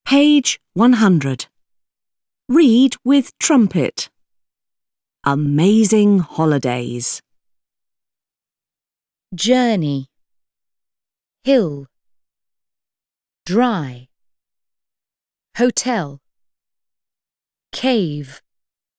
Page 100. Read with trumpet. Amazing holidays. Journey, hill, dry, hotel, cave.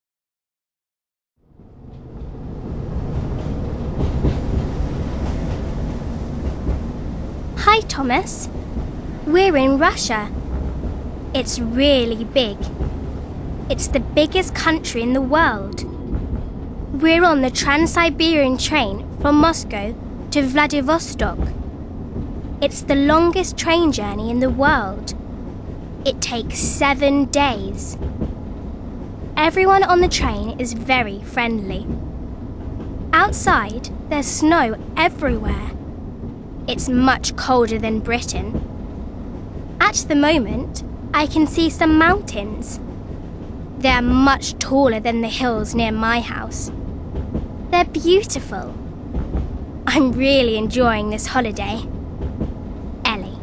Hi, Thomas. We're in Russia. It's really big. It's the biggest country in the world. We're on the Trans-Siberian train from Moscow to Vladivostok. It's the longest train journey in the world. It takes 7 days. Everyone on the train is very friendly. Outside, there's snow everywhere. It's much colder than Britain. At the moment, I can see some mountains. They're much taller than the hills near my house. They're beautiful. I'm really enjoying this holiday. Ellie.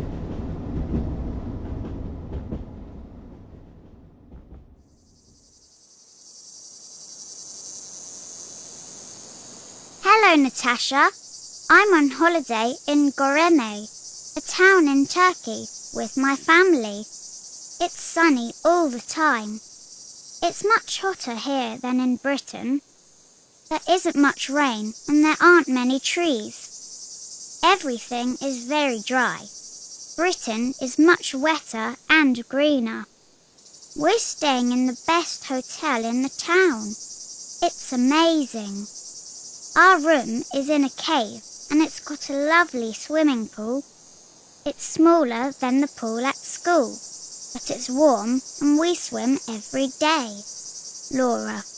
Hello, Natasha. I'm on holiday in Goreme, a town in Turkey, with my family. It's sunny all the time. It's much hotter here than in Britain. There isn't much rain and there aren't many trees. Everything is very dry. Britain is much wetter and greener. We're staying in the best hotel in the town. It's amazing. Our room is in a cave and it's got a lovely swimming pool. It's smaller than the pool at school, but it's warm and we swim every day. Laura.